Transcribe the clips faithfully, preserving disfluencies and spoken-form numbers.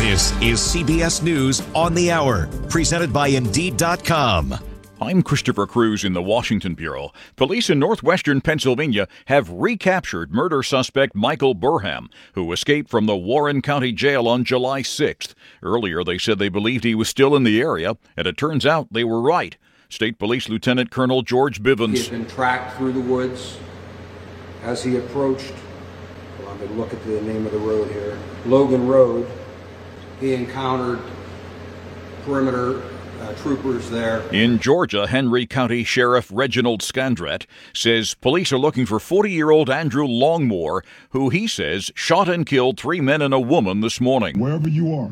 This is C B S News on the Hour, presented by Indeed dot com. I'm Christopher Cruz in the Washington Bureau. Police in northwestern Pennsylvania have recaptured murder suspect Michael Burham, who escaped from the Warren County Jail on July sixth. Earlier, they said they believed he was still in the area, and it turns out they were right. State Police Lieutenant Colonel George Bivens. He had been tracked through the woods as he approached, well, I'm going to look at the name of the road here, Logan Road. He encountered perimeter Uh, troopers there. In Georgia, Henry County Sheriff Reginald Scandrett says police are looking for forty-year-old Andrew Longmore, who he says shot and killed three men and a woman this morning. Wherever you are,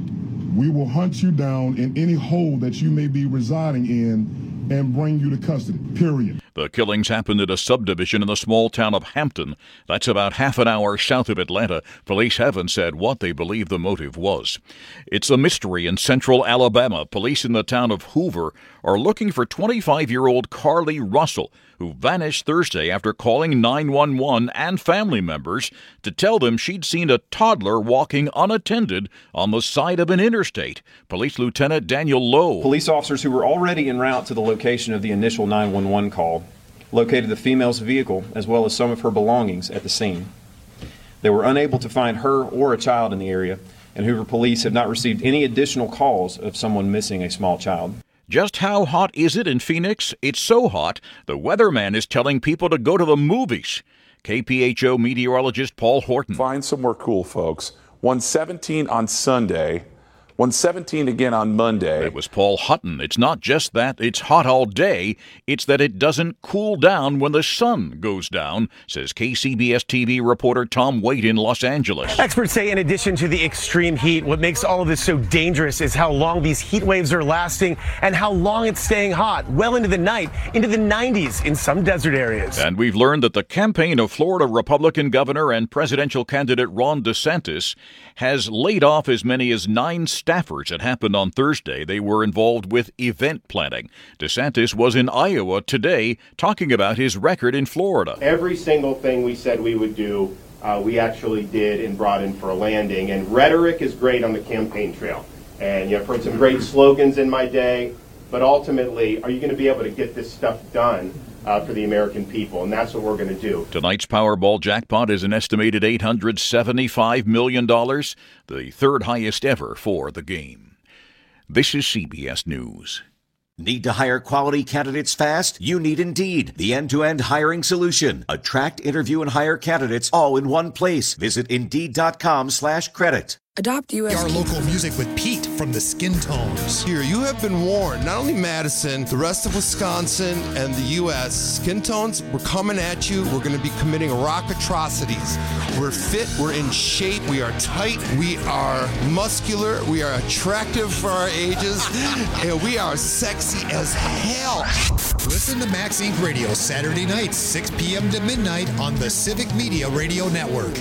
we will hunt you down in any hole that you may be residing in and bring you to custody, period. The killings happened at a subdivision in the small town of Hampton. That's about half an hour south of Atlanta. Police haven't said what they believe the motive was. It's a mystery in central Alabama. Police in the town of Hoover are looking for twenty-five-year-old Carly Russell, who vanished Thursday after calling nine one one and family members to tell them she'd seen a toddler walking unattended on the side of an interstate. Police Lieutenant Daniel Lowe. Police officers who were already en route to the location of the initial nine one one call located the female's vehicle as well as some of her belongings at the scene. They were unable to find her or a child in the area, and Hoover police have not received any additional calls of someone missing a small child. Just how hot is it in Phoenix? It's so hot, the weatherman is telling people to go to the movies. K P H O meteorologist Paul Horton. Find somewhere cool, folks. one seventeen on Sunday, one seventeen again on Monday. That was Paul Hutton. It's not just that it's hot all day, it's that it doesn't cool down when the sun goes down, says K C B S T V reporter Tom Waite in Los Angeles. Experts say in addition to the extreme heat, what makes all of this so dangerous is how long these heat waves are lasting and how long it's staying hot, well into the night, into the nineties in some desert areas. And we've learned that the campaign of Florida Republican governor and presidential candidate Ron DeSantis has laid off as many as nine staffers. It happened on Thursday. They were involved with event planning. DeSantis was in Iowa today talking about his record in Florida. Every single thing we said we would do, uh, we actually did and brought in for a landing. And rhetoric is great on the campaign trail. And you know, I've heard some great slogans in my day. But ultimately, are you going to be able to get this stuff done uh, for the American people? And that's what we're going to do. Tonight's Powerball jackpot is an estimated eight hundred seventy-five million dollars, the third highest ever for the game. This is C B S News. Need to hire quality candidates fast? You need Indeed, the end-to-end hiring solution. Attract, interview, and hire candidates all in one place. Visit Indeed.com slash credit. Adopt U S Our local music with Pete from the Skin Tones. Here, you have been warned. Not only Madison, the rest of Wisconsin, and the U S Skin Tones, we're coming at you. We're going to be committing rock atrocities. We're fit. We're in shape. We are tight. We are muscular. We are attractive for our ages. And we are sexy as hell. Listen to Max Incorporated Radio Saturday nights, six p.m. to midnight on the Civic Media Radio Network.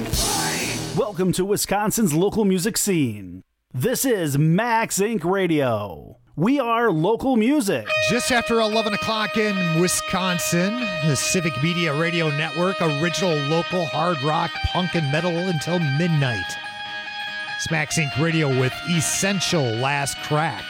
Welcome to Wisconsin's local music scene. This is Max Incorporated Radio. We are local music. Just after eleven o'clock in Wisconsin, the Civic Media Radio Network, original local hard rock, punk, and metal until midnight. It's Max Incorporated Radio with Essential Last Crack.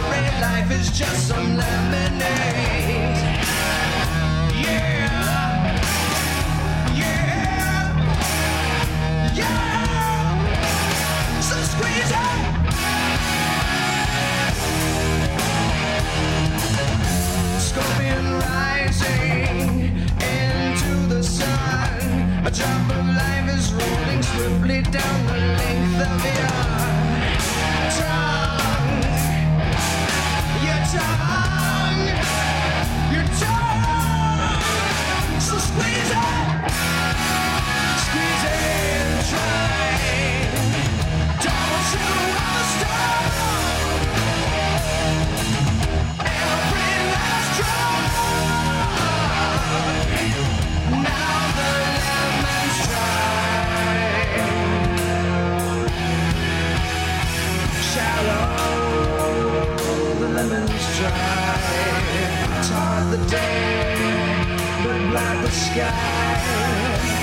Every life is just some lemonade. Yeah, yeah, yeah. So squeeze it. Scorpion rising into the sun. A drop of life is rolling swiftly down the length of your tongue. Your tongue. Your tongue. So squeeze it. Squeeze it and try. Don't you ever stop. Every last drop. Now the lemon's dry. Shallow, the lemon's dry. It's hard the day, but black the sky.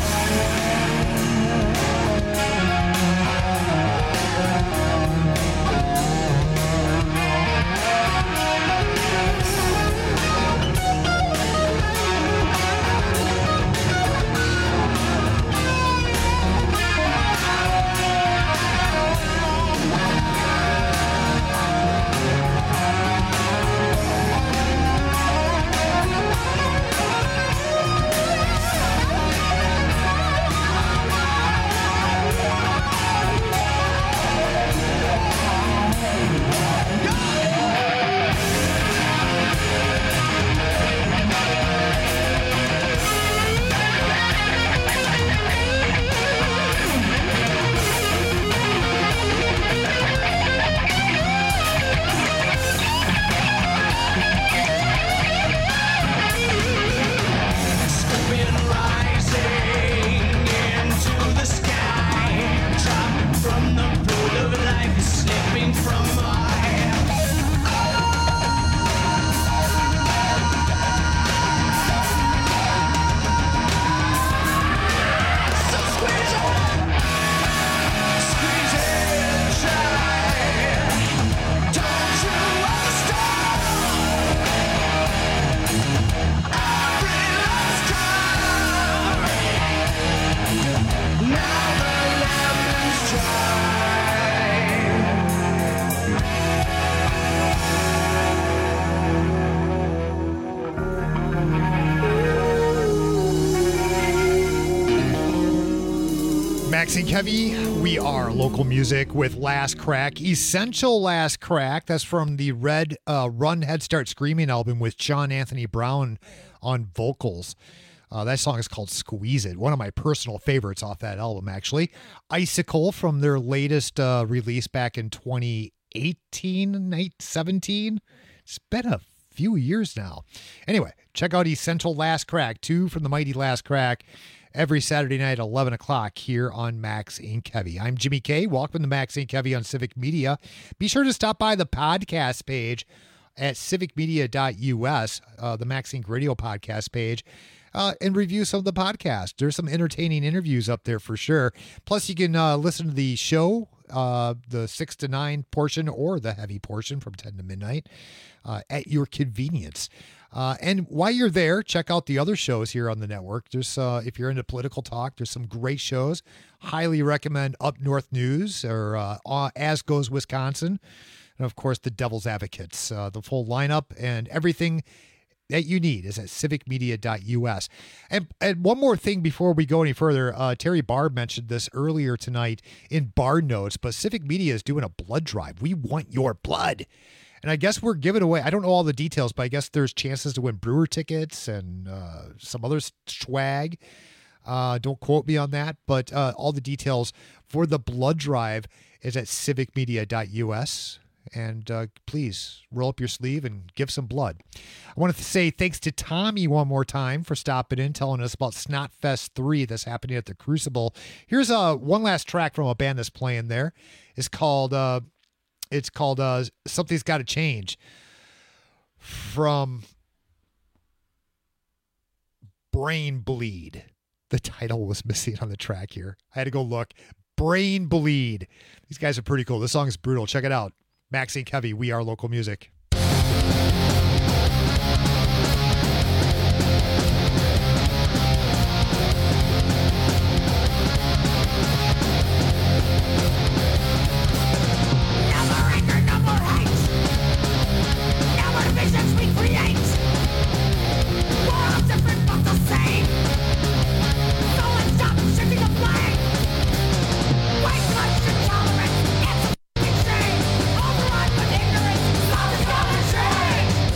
Maxing Heavy, we are local music with Last Crack, Essential Last Crack. That's from the Red uh, Run Head Start Screaming album with John Anthony Brown on vocals. Uh, that song is called Squeeze It, one of my personal favorites off that album, actually. Icicle from their latest uh, release back in twenty eighteen, seventeen. It's been a few years now. Anyway, check out Essential Last Crack, two from the mighty Last Crack, every Saturday night at eleven o'clock here on Max Inc Heavy. I'm Jimmy K. Welcome to Max Inc Heavy on Civic Media. Be sure to stop by the podcast page at civic media dot u s, uh, the Max Inc Radio podcast page, uh, and review some of the podcasts. There's some entertaining interviews up there for sure. Plus, you can uh, listen to the show, uh, the six to nine portion or the heavy portion from ten to midnight uh, at your convenience. Uh, and while you're there, check out the other shows here on the network. There's, uh, if you're into political talk, there's some great shows. Highly recommend Up North News or uh, As Goes Wisconsin. And of course, the Devil's Advocates. Uh, the full lineup and everything that you need is at civic media dot u s. And, and one more thing before we go any further, uh, Terry Barb mentioned this earlier tonight in Bar Notes, but Civic Media is doing a blood drive. We want your blood. And I guess we're giving away, I don't know all the details, but I guess there's chances to win brewer tickets and uh, some other swag. Uh, don't quote me on that, but uh, all the details for the blood drive is at civic media dot u s. And uh, please roll up your sleeve and give some blood. I want to say thanks to Tommy one more time for stopping in, telling us about Snotfest three that's happening at the Crucible. Here's uh, one last track from a band that's playing there. It's called... Uh, It's called uh, Something's Gotta Change from Brain Bleed. The title was missing on the track here. I had to go look. Brain Bleed. These guys are pretty cool. This song is brutal. Check it out. Max Inc Heavy, we are local music. Tolerance, it's a shame. Overrun with ignorance, solid scholarship.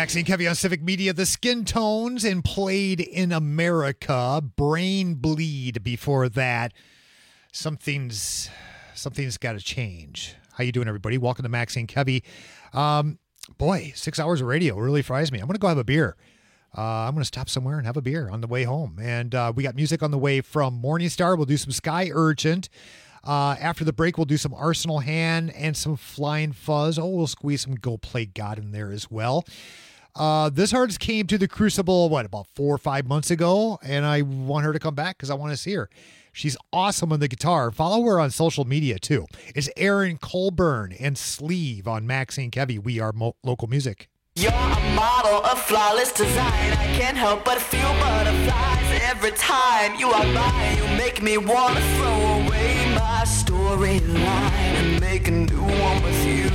Maxie and Kevy on Civic Media. The Skin Tones and Played in America. Brain Bleed before that. Something's something's got to change. How you doing, everybody? Welcome to Maxie and Kevy. Um, boy, six hours of radio really fries me. I'm going to go have a beer. Uh, I'm going to stop somewhere and have a beer on the way home. And uh, we got music on the way from Morningstar. We'll do some Sky Urgent. Uh, after the break, we'll do some Arsenal Hand and some Flying Fuzz. Oh, we'll squeeze some Go Play God in there as well. Uh, this artist came to the Crucible, what, about four or five months ago, and I want her to come back because I want to see her. She's awesome on the guitar. Follow her on social media, too. It's Erin Colburn and Sleeve on Maxie and Kevy. We are mo- local music. You're a model of flawless design. I can't help but feel butterflies every time you are by. You make me wanna throw away my storyline and make a new one with you.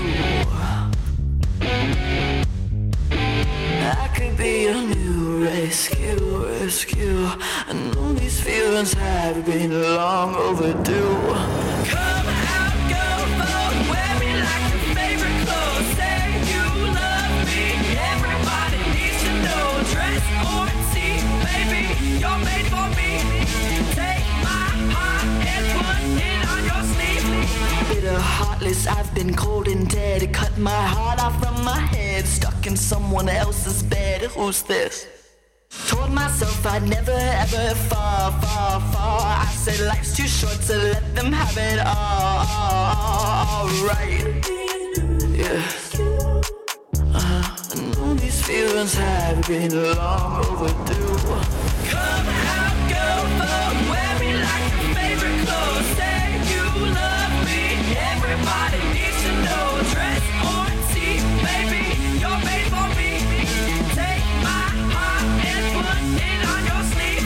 I could be a new rescue, rescue. I know these feelings have been long overdue. Come out, go vote, wear me like your favorite clothes. Say you love me, everybody needs to know. Dress or see, baby, you're made for me. Take my heart and put it on your sleeve. Bitter, heartless, I've been cold and dead. Cut my heart off from my head, stuck in someone else's bed. Who's this? Told myself I'd never ever fall, fall, fall. I said life's too short to let them have it all, all, all right. Yeah. Uh, I know these feelings have been long overdue. Come out, go vote, wear me like your favorite clothes. Say you love me, everybody needs to know. Dress or see, baby, you're made for me. Take my heart and put it on your sleeve.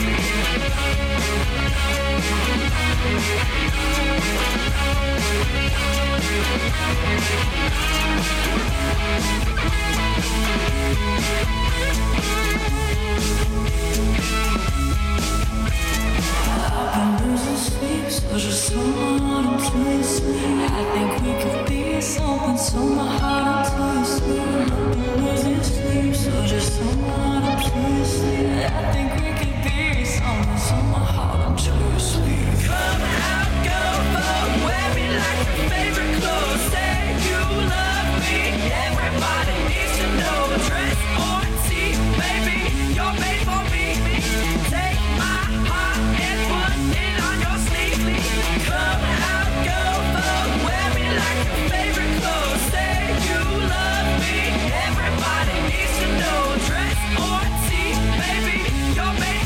I've been losing sleep, so just hold on until you sleep. I think we could be something, so my heart until you sleep. I've been losing sleep, so just hold on until you sleep. I think we could be something, so my heart until you sleep. Come out, go vote, wear me like your favorite clothes. Say you love me, everybody needs to know. Dress or see, baby, you're made for me. Take my heart and put it on your sleeve. Come out, go vote, wear me like your favorite clothes. Say you love me, everybody needs to know. Dress or see, baby, you're made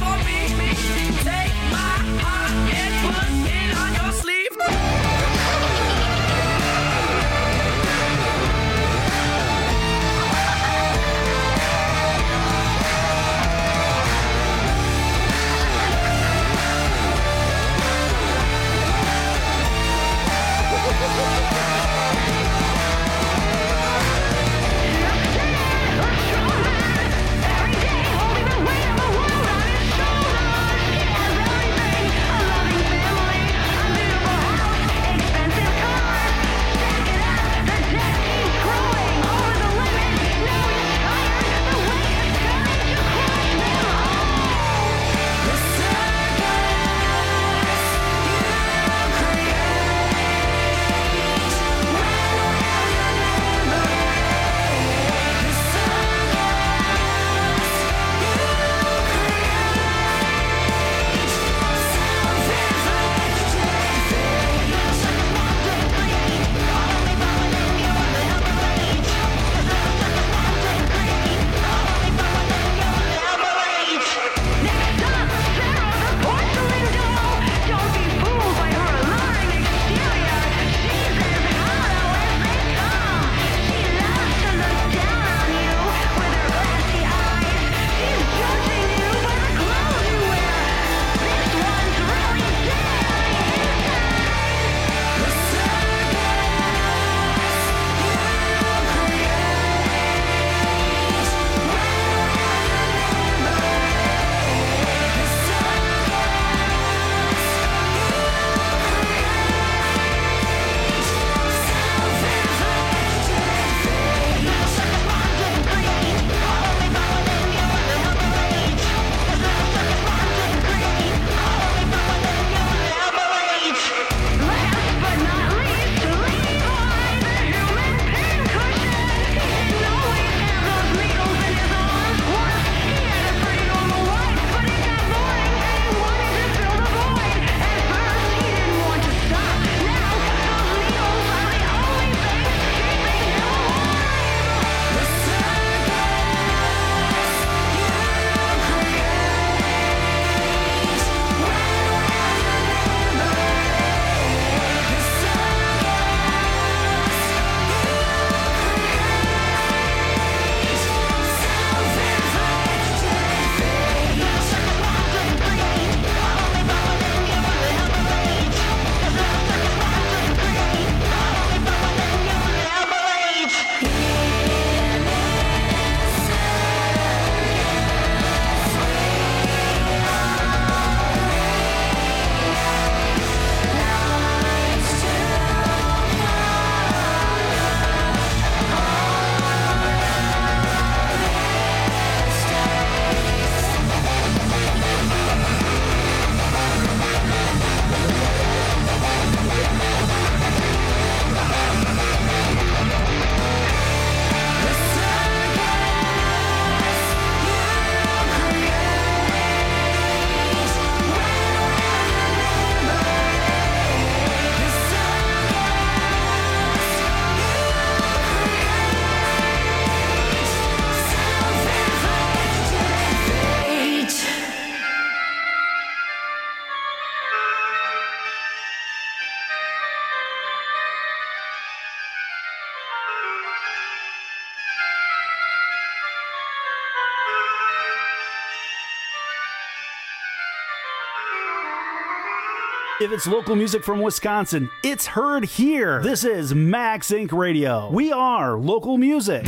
If it's local music from Wisconsin, it's heard here. This is Max Inc Radio. We are local music.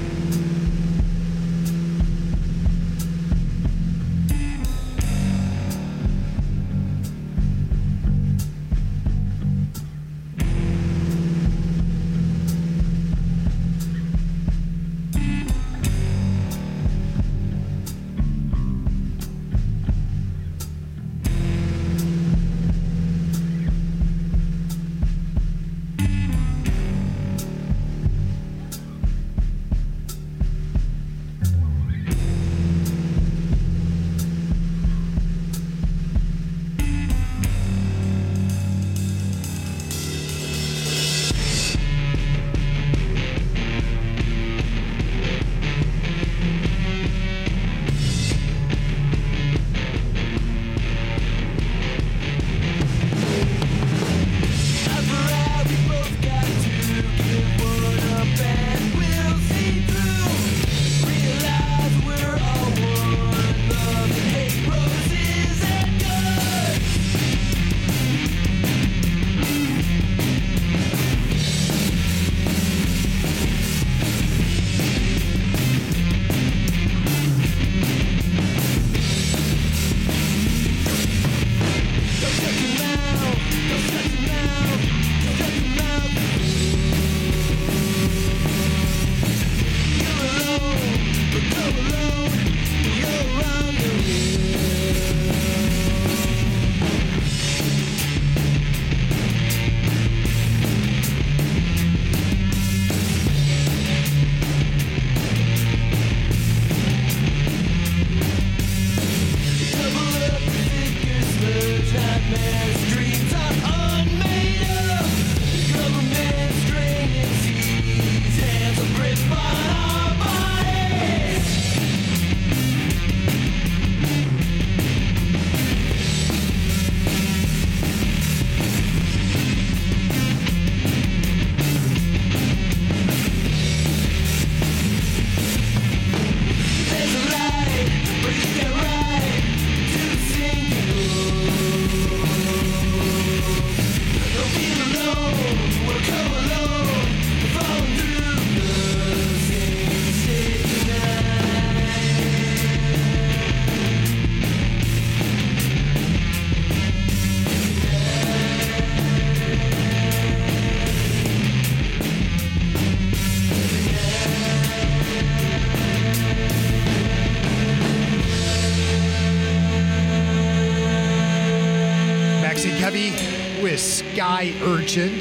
Sky Urchin.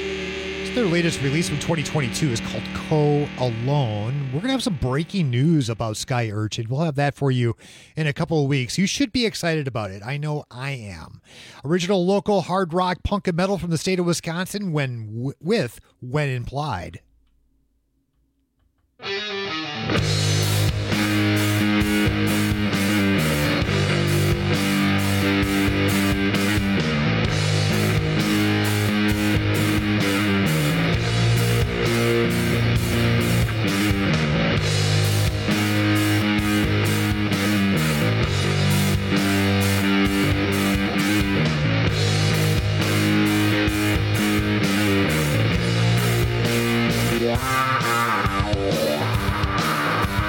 So their latest release from twenty twenty-two is called Co Alone. We're going to have some breaking news about Sky Urchin. We'll have that for you in a couple of weeks. You should be excited about it. I know I am. Original local hard rock, punk, and metal from the state of Wisconsin when w- with When Implied. Yeah.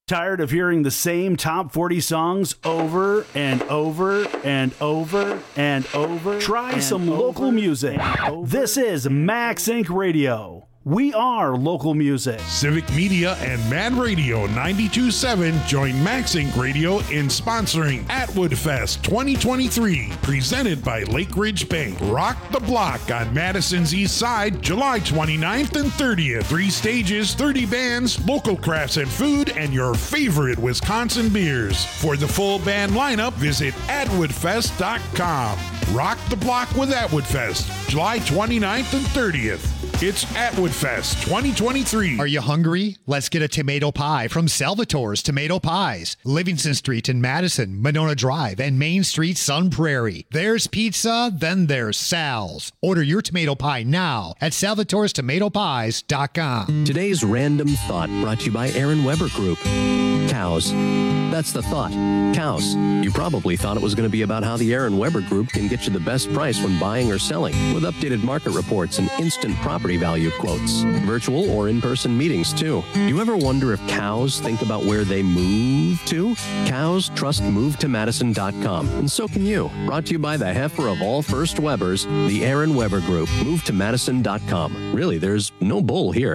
Tired of hearing the same top forty songs over and over and over and over? Try and some over local music. This is Max Inc Radio. We are local music. Civic Media and Mad Radio ninety-two point seven join Max Inc Radio in sponsoring Atwood Fest twenty twenty-three, presented by Lake Ridge Bank. Rock the Block on Madison's East Side, July twenty-ninth and thirtieth. Three stages, thirty bands, local crafts and food, and your favorite Wisconsin beers. For the full band lineup, visit atwood fest dot com. Rock the Block with Atwood Fest, July twenty-ninth and thirtieth. It's Atwood Fest twenty twenty-three. Are you hungry? Let's get a tomato pie from Salvatore's Tomato Pies. Livingston Street in Madison, Monona Drive, and Main Street, Sun Prairie. There's pizza, then there's Sal's. Order your tomato pie now at salvatores tomato pies dot com. Today's Random Thought brought to you by Aaron Weber Group. Cows. That's the thought. Cows. You probably thought it was going to be about how the Aaron Weber Group can get you the best price when buying or selling, with updated market reports and instant property value quotes. Virtual or in-person meetings, too. Do you ever wonder if cows think about where they move to? Cows trust move to madison dot com, and so can you. Brought to you by the heifer of all First Webers, the Aaron Weber Group. move to madison dot com. Really, there's no bull here.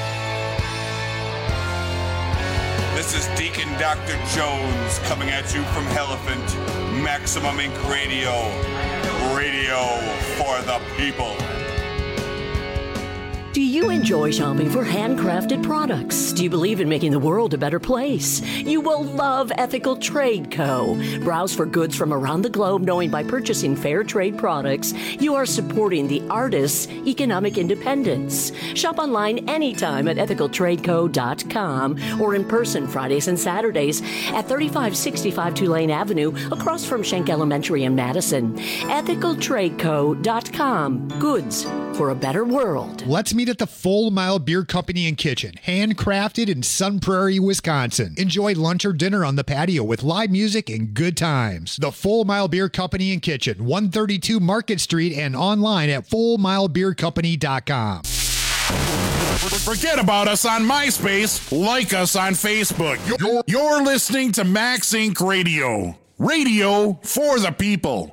This is Deacon Doctor Jones coming at you from Elephant, Maximum Incorporated. Radio, radio for the people. Do you enjoy shopping for handcrafted products? Do you believe in making the world a better place? You will love Ethical Trade Co. Browse for goods from around the globe, knowing by purchasing fair trade products, you are supporting the artists' economic independence. Shop online anytime at ethical trade co dot com or in person Fridays and Saturdays at thirty-five sixty-five Tulane Avenue across from Schenck Elementary in Madison. ethical trade co dot com. Goods for a better world. Let's meet at the Full Mile Beer Company and Kitchen, handcrafted in Sun Prairie, Wisconsin. Enjoy lunch or dinner on the patio with live music and good times. The Full Mile Beer Company and Kitchen, one thirty-two Market Street, and online at full mile beer company dot com. Forget about us on MySpace. Like us on Facebook. You're, you're listening to Max Incorporated. Radio. Radio for the people.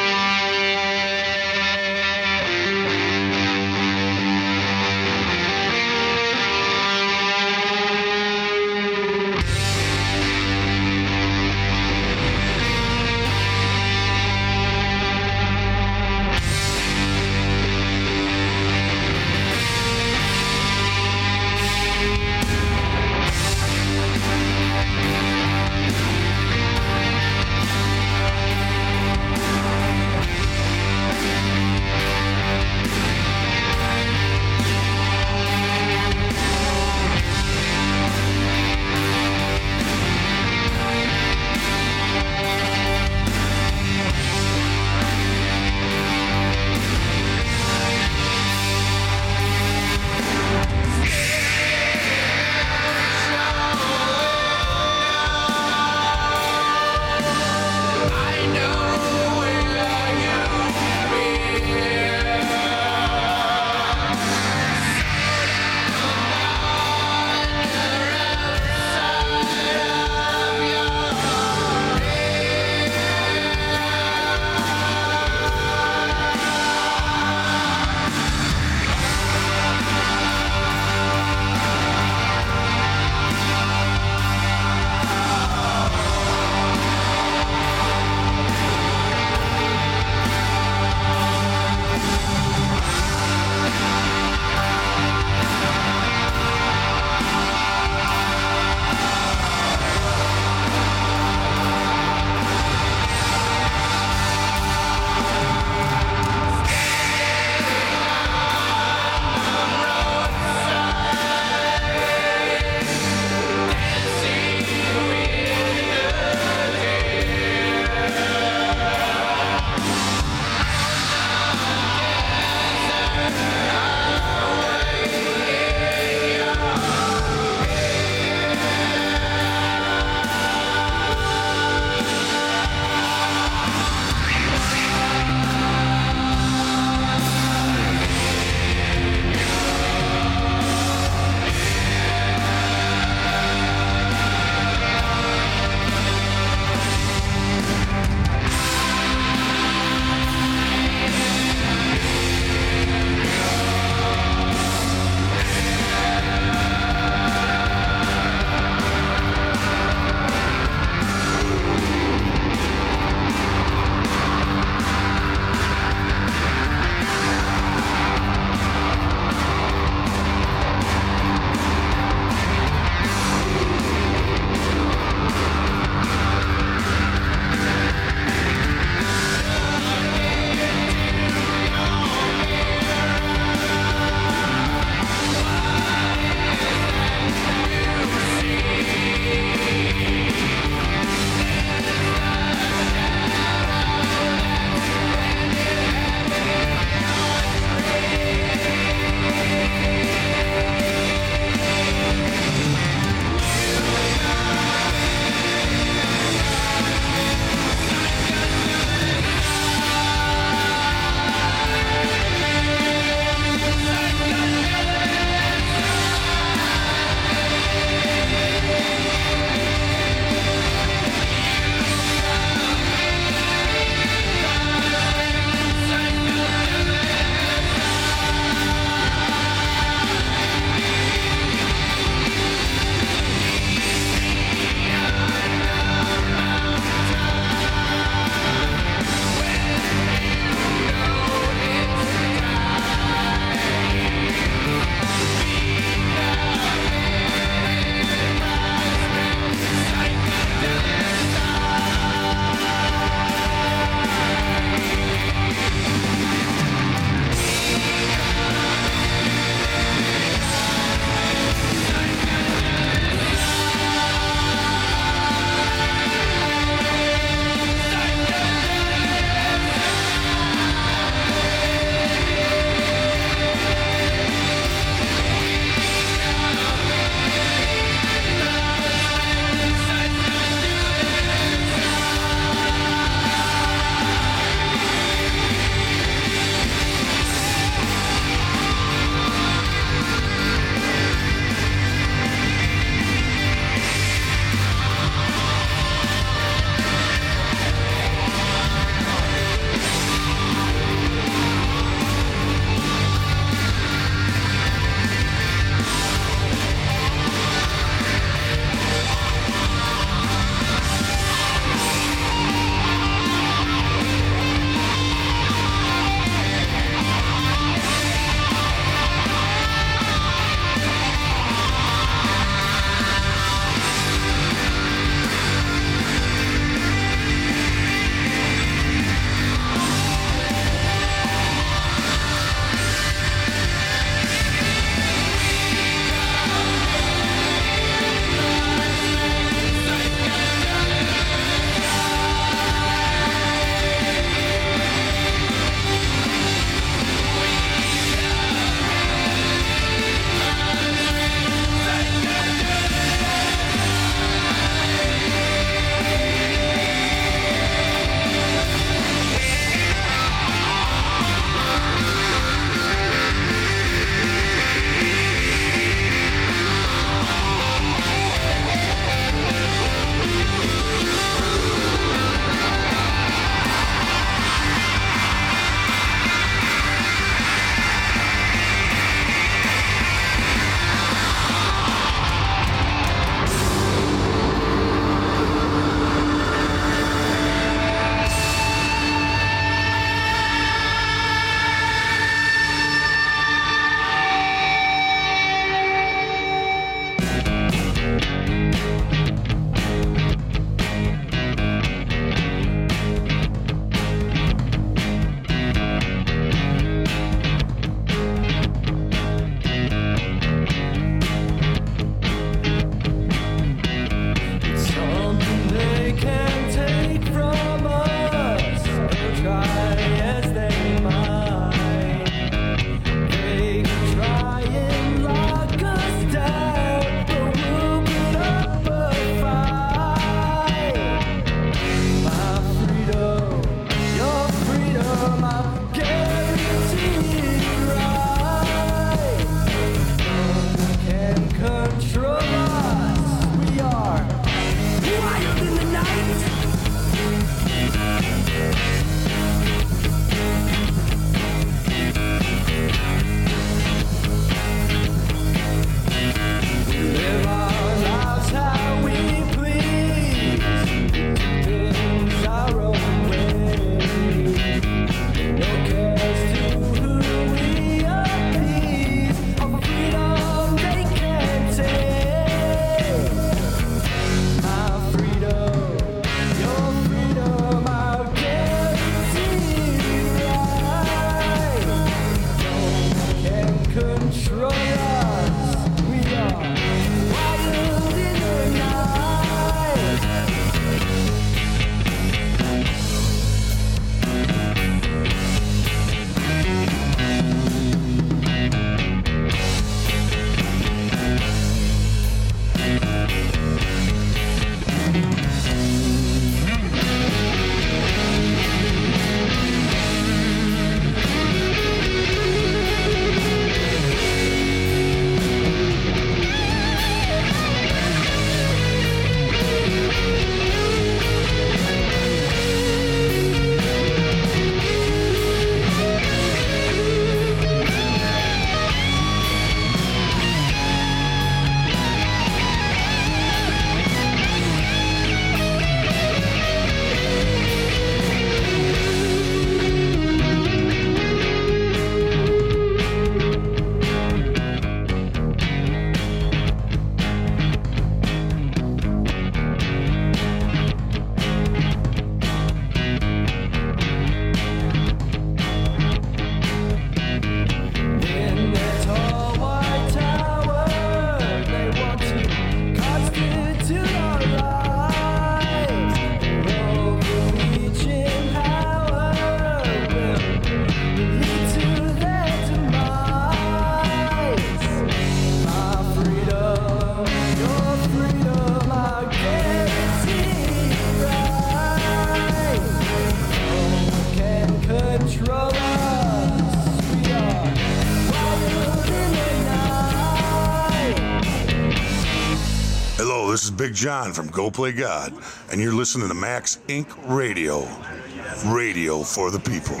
Hello, this is Big John from Go Play God, and you're listening to Max Incorporated. Radio. Radio for the people.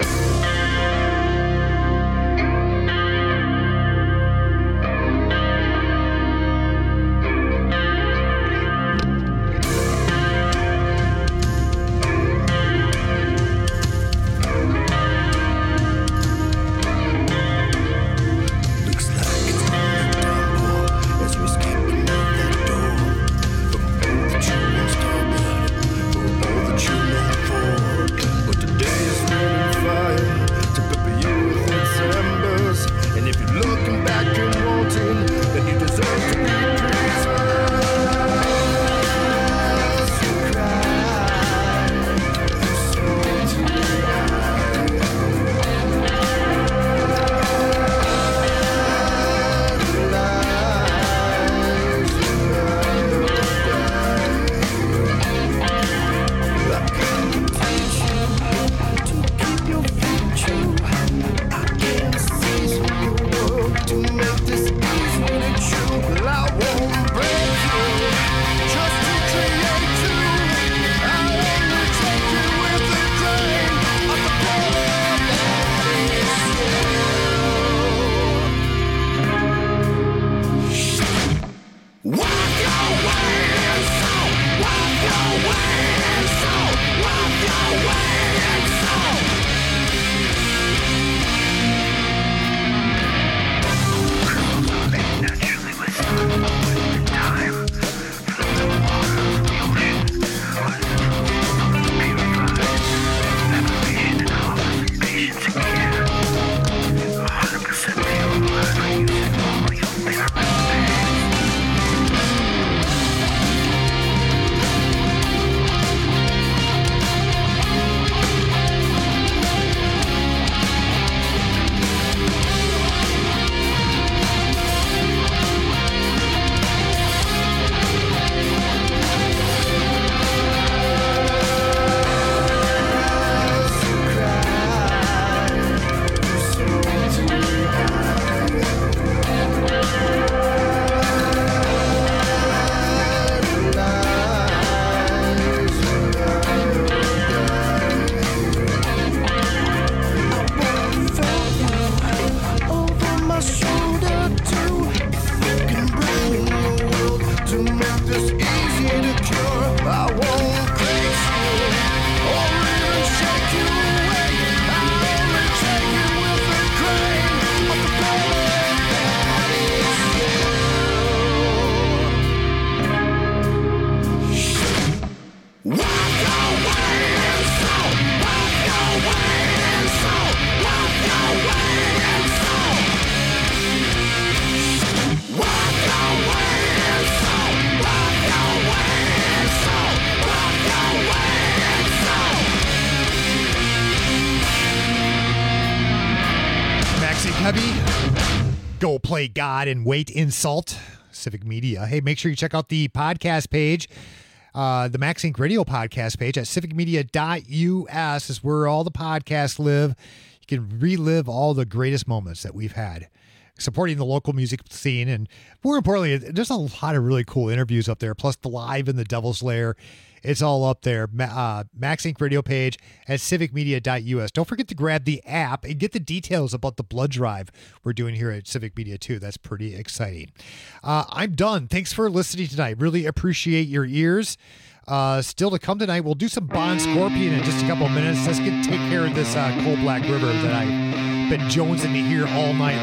Go Play God and Wait Insult, Civic Media. Hey, make sure you check out the podcast page, uh, the Max Inc Radio podcast page at civic media dot u s is where all the podcasts live. You can relive all the greatest moments that we've had supporting the local music scene. And more importantly, there's a lot of really cool interviews up there, plus the Live in the Devil's Lair. It's all up there. Uh, Max Inc Radio page at civic media dot u s. Don't forget to grab the app and get the details about the blood drive we're doing here at Civic Media too. That's pretty exciting. Uh, I'm done. Thanks for listening tonight. Really appreciate your ears. Uh, still to come tonight, we'll do some Bon Scorpion in just a couple of minutes. Let's get take care of this uh, Cold Black River that I've been jonesing to hear all night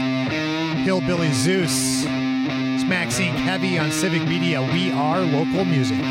long. Hillbilly Zeus. It's Max Inc Heavy on Civic Media. We are local music.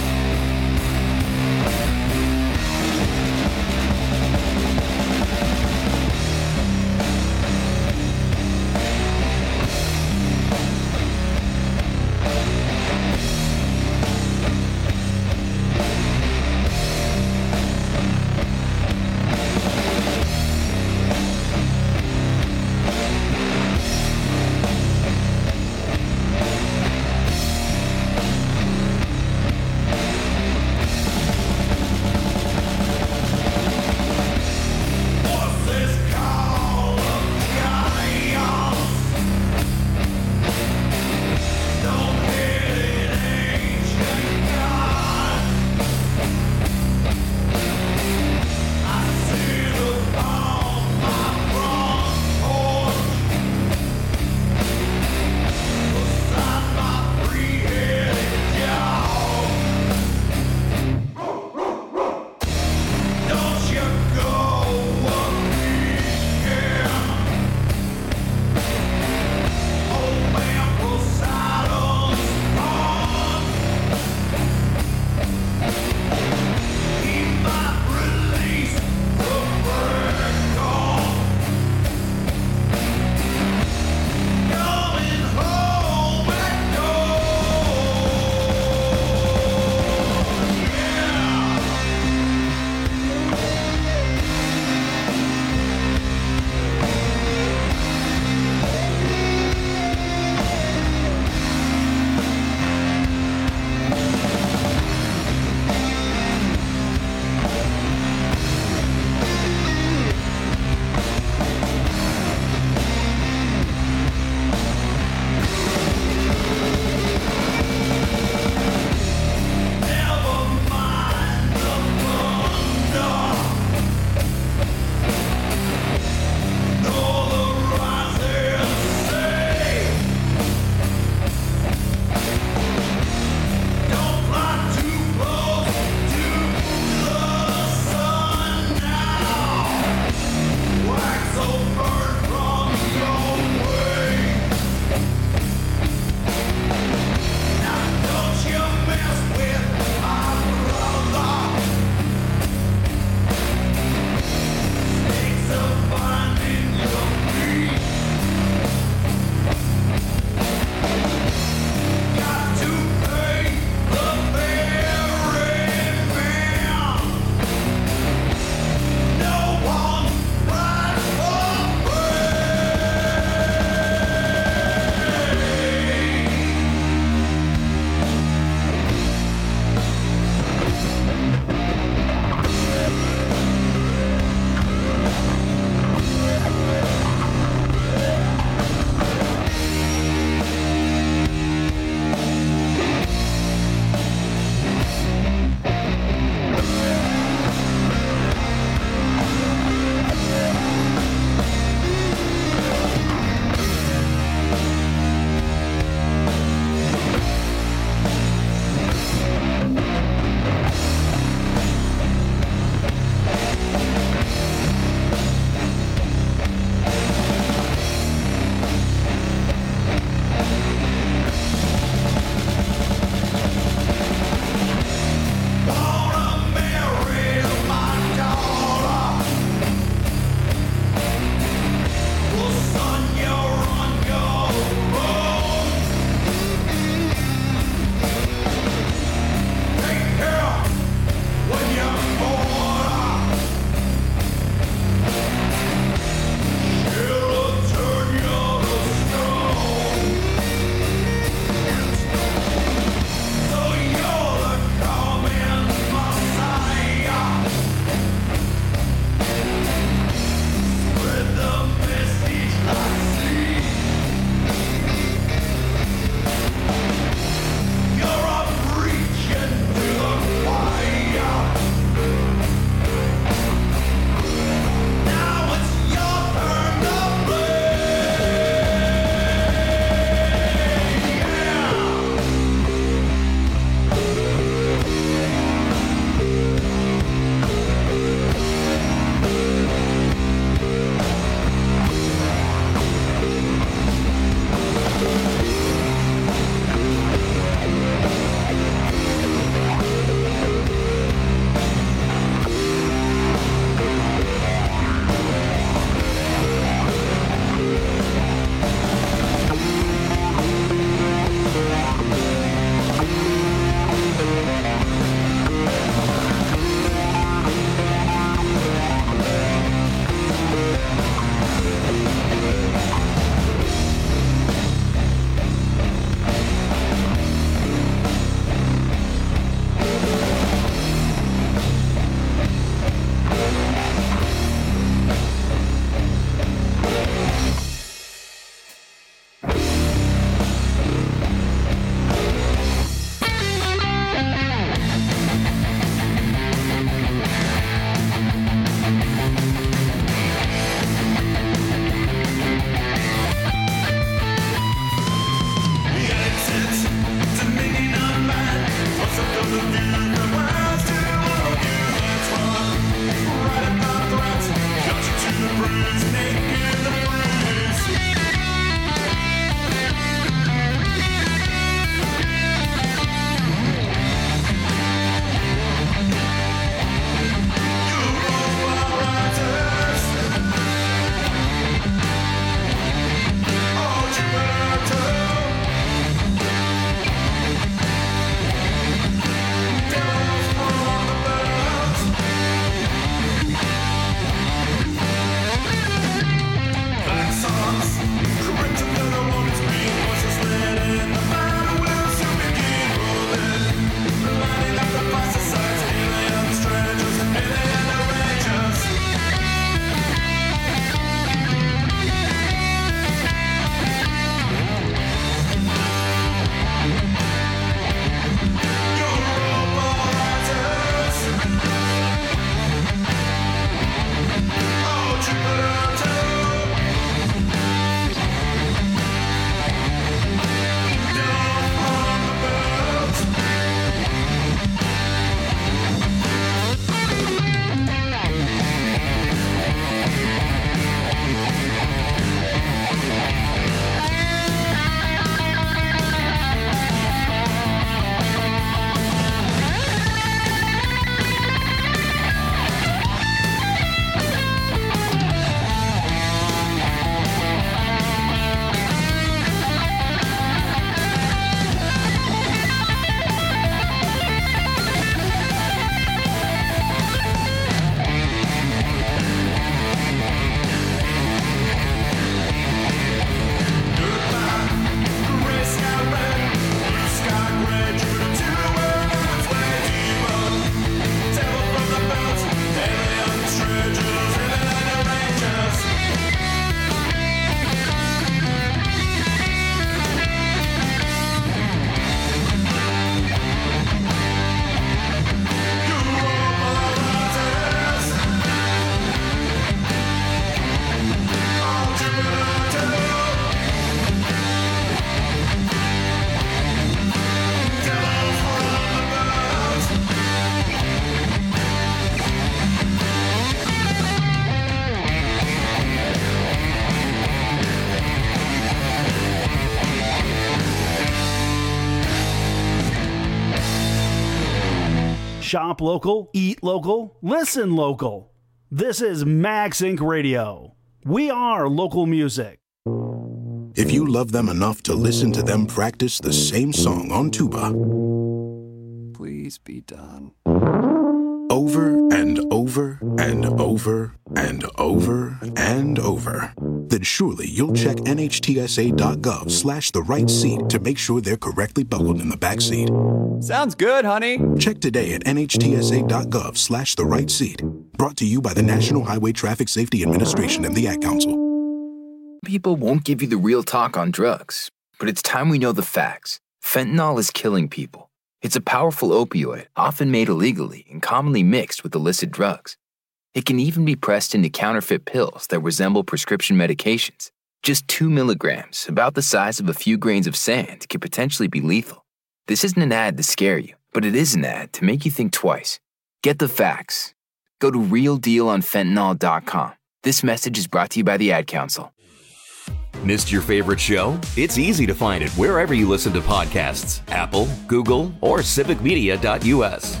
Shop local, eat local, listen local. This is Max Incorporated. Radio. We are local music. If you love them enough to listen to them practice the same song on tuba, please be done. Over and over and over and over and over, then surely you'll check N H T S A dot gov slash the right seat to make sure they're correctly buckled in the back seat. Sounds good, honey. Check today at N H T S A dot gov slash the right seat. Brought to you by the National Highway Traffic Safety Administration and the Ad Council. People won't give you the real talk on drugs, but it's time we know the facts. Fentanyl is killing people. It's a powerful opioid, often made illegally and commonly mixed with illicit drugs. It can even be pressed into counterfeit pills that resemble prescription medications. Just two milligrams, about the size of a few grains of sand, can potentially be lethal. This isn't an ad to scare you, but it is an ad to make you think twice. Get the facts. Go to real deal on fentanyl dot com. This message is brought to you by the Ad Council. Missed your favorite show? It's easy to find it wherever you listen to podcasts. Apple, Google, or civic media dot U S.